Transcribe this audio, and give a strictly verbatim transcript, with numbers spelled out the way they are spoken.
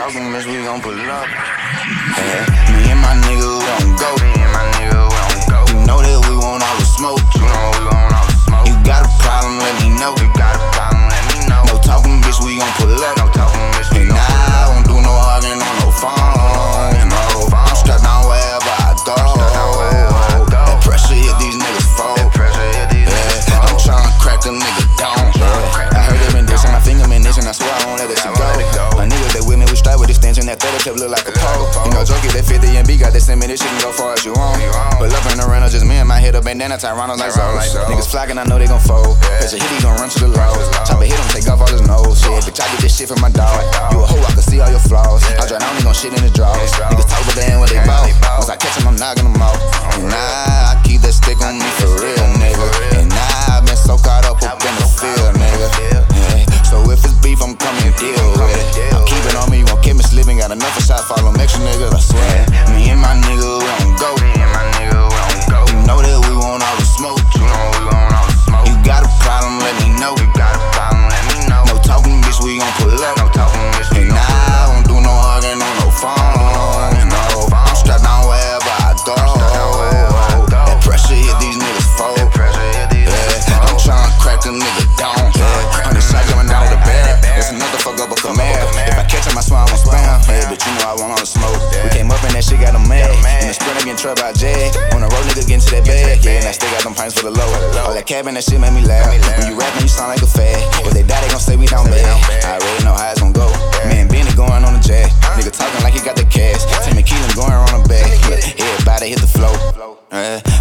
talking, bitch, we gon' pull up. Yeah. Me and my nigga, we don't go. Me and my nigga, we don't go. You know that we want all the smoke. You know we want all the smoke. You got a problem, let me know. You got a problem, let me know. No talking, bitch, we gon' pull up. No talking, bitch, we gon' pull up. And I don't do no arguing on no phone. No, I'm strapped down wherever I go. That pressure hit these niggas fold. Yeah. I'm tryna crack a nigga down. Yeah. I heard they been dissing, my finger been itching. I swear I won't let that shit go. My niggas they with me, we straight with extension. That thirty tip look like a pole. You know, joke it, that fifty and B got that send me. This shit can go far as you want. But up in the rental, just me and my head up bandana, Tyranno like Zoes. Niggas flocking, I know they gon' fold. Catch a hit, he gon' run to the low. Chop a hit him, take off all his nose. Shit, bitch, I get this shit from my dog. You a hoe, I can see all your flaws. I dry down, he gon' shit in the drawers. Niggas talk, but they ain't what they bout. Once I catch him, I'm knocking them out. And nah, I keep that stick on me for real, nigga. And nah, I've been so caught up up in the field, nigga. Yeah. So if it's beef, I'm coming to deal with it. I'll keep it on me, you won't keep me slipping. Got enough of shot, follow them extra niggas, I swear. Me and my nigga, we don't go. Me and my nigga, we don't go. You know that we want all the smoke. You know we want all the smoke. You got a problem, let me know. You got a problem, let me know. No talking, bitch, we gon' pull up. No talking, bitch, we gon' pull up. And I don't do no arguing on no phone. No, I'm strapped down wherever I go. That pressure hit these niggas fold. Yeah, I'm tryna crack a nigga down. Yeah, hundred shots going down to the bed. It's another fuck up a command. If I catch him, I swear I won't spam. Yeah, bitch, you know I want all the smoke. We came up and that shit got them mad. In the sprint, I get in trouble out Jag. On the road, nigga, get into that bag. Yeah, and I still got them pints for the low. All that cabin, that shit made me laugh. When you rapping, you sound like a fag. If they die, they gon' say we down bad. I already know how it's gon' go. Man, Benny going on the Jag. Nigga talking like he got the cash. Timmy Keelan going on the back. Everybody hit the flow. Yeah.